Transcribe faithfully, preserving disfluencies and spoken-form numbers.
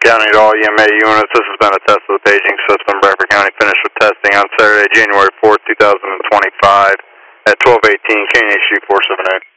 County to all E M A units. This has been a test of the paging system. Bradford County finished with testing on Saturday, January fourth, two thousand twenty-five at twelve eighteen K N H G four seven eight.